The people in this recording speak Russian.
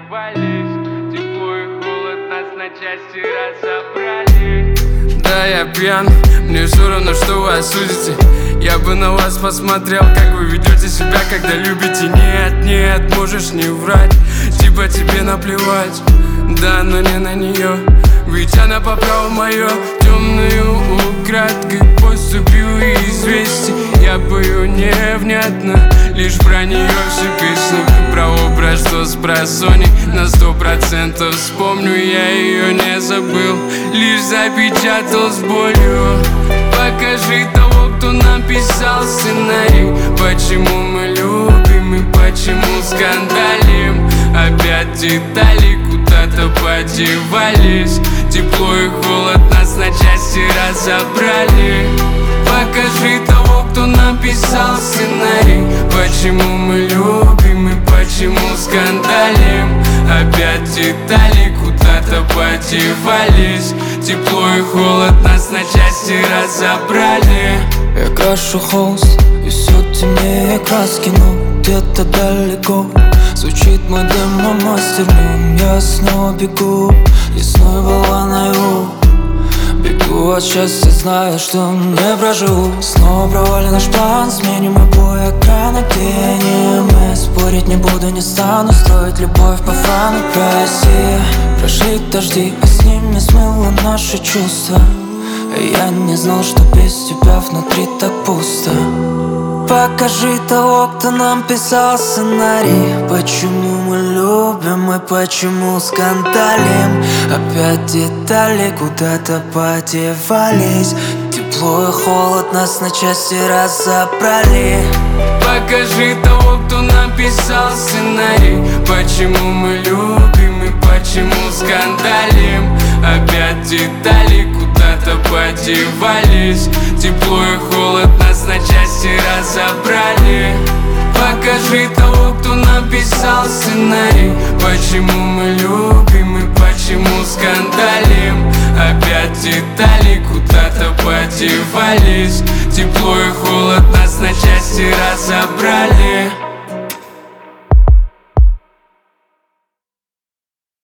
подевались. Тепло и холод нас на части разобрали. Да, я пьян, мне все равно, что вы осудите. Я бы на вас посмотрел, как вы ведете себя, когда любите. Нет, нет, можешь не врать, типа тебе наплевать. Да, но не на нее, ведь она по праву мое. Темную украдкой поступил известий. Я пою невнятно, лишь про нее всю песню. Про образ, что с просоней на 100% вспомню. Я ее не забыл, лишь запечатал с болью. Покажи того, кто написал сценарий. Почему мы любим и почему скандалим. Опять детали куда-то подевались. Тепло и холод нас на части разобрали. Покажи того, кто написал сценарий. Почему мы любим и почему скандалим. Опять детали куда-то подевались. Тепло и холод нас на части разобрали. Я крашу холст, и все темнее краски, но где-то далеко звучит мой демо-мастер. Я снова бегу, и снова была наяву. Бегу от счастья, зная, что не проживу. Снова провален наш план, сменим обои экрана, где не мы. Спорить не буду, не стану, строить любовь по фану. Россия, прошли дожди, а с ними смыло наши чувства. Я не знал, что без тебя внутри так пусто. Покажи того, кто нам писал сценарий. Почему мы любим и почему скандалим. Опять детали куда-то подевались. Тепло и холод нас на части разобрали. Покажи того, кто написал сценарий. Почему мы любим и почему скандалим. Опять детали куда-то подевались. Тепло и холод нас на части разобрали. Покажи того, кто написал сценарий. Почему мы любим и почему скандалим. Опять детали куда-то подевались. Тепло и холод нас на части разобрали.